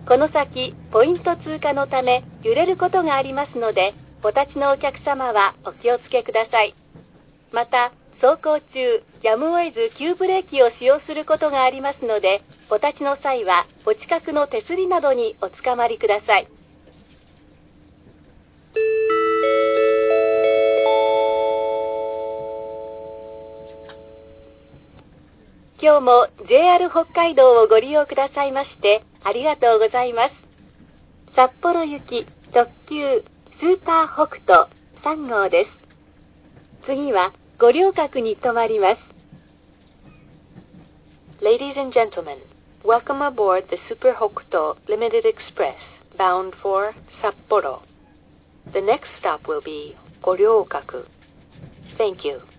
この先、ポイント通過のため揺れることがありますので、お立ちのお客様はお気をつけください。また、走行中、やむを得ず急ブレーキを使用することがありますので、お立ちの際はお近くの手すりなどにおつかまりください。今日も JR 北海道をご利用くださいましてありがとうございます。札幌行き特急スーパー北斗3号です。次は五稜郭に停まります。Ladies and gentlemen, welcome aboard the Super Hokuto Limited Express bound for Sapporo. The next stop will be 五稜郭. Thank you.